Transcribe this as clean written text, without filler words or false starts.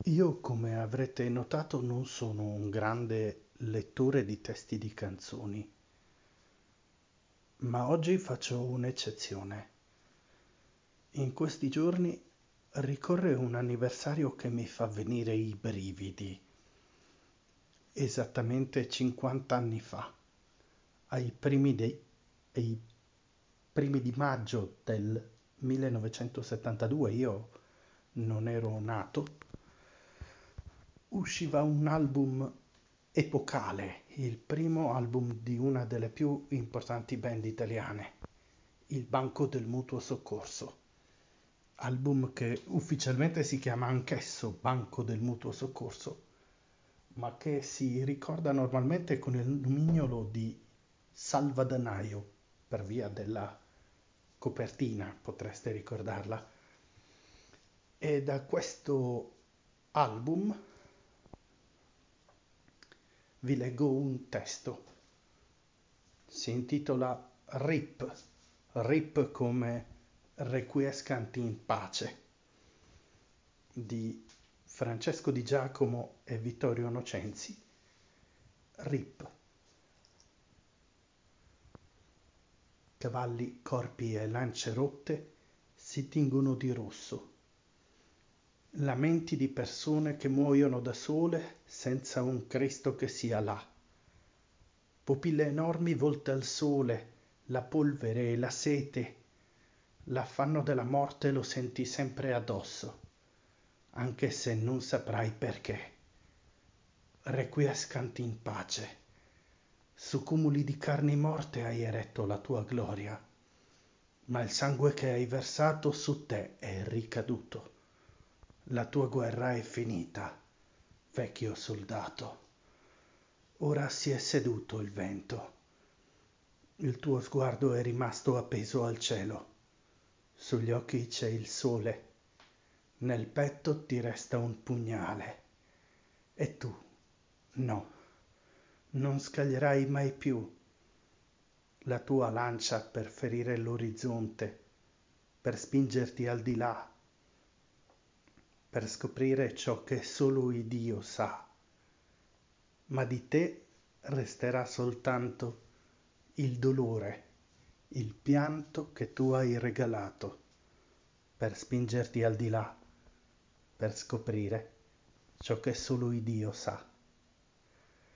Io, come avrete notato, non sono un grande lettore di testi di canzoni, ma oggi faccio un'eccezione. In questi giorni ricorre un anniversario che mi fa venire i brividi. Esattamente 50 anni fa, ai primi, ai primi di maggio del 1972, io non ero nato, usciva un album epocale, il primo album di una delle più importanti band italiane, Il Banco del Mutuo Soccorso. Album che ufficialmente si chiama anch'esso Banco del Mutuo Soccorso, ma che si ricorda normalmente con il nomignolo di Salvadanaio, per via della copertina, potreste ricordarla. E da questo album vi leggo un testo. Si intitola RIP, RIP come Requiescant in pace, di Francesco Di Giacomo e Vittorio Nocenzi. RIP. Cavalli, corpi e lance rotte si tingono di rosso. Lamenti di persone che muoiono da sole senza un Cristo che sia là. Pupille enormi volte al sole, la polvere e la sete, l'affanno della morte lo senti sempre addosso, anche se non saprai perché. Requiescant in pace. Su cumuli di carni morte hai eretto la tua gloria, ma il sangue che hai versato su te è ricaduto. La tua guerra è finita, vecchio soldato. Ora si è seduto il vento. Il tuo sguardo è rimasto appeso al cielo. Sugli occhi c'è il sole. Nel petto ti resta un pugnale. E tu, no, non scaglierai mai più la tua lancia per ferire l'orizzonte, per spingerti al di là, per scoprire ciò che solo il Dio sa. Ma di te resterà soltanto il dolore, il pianto che tu hai regalato per spingerti al di là, per scoprire ciò che solo il Dio sa.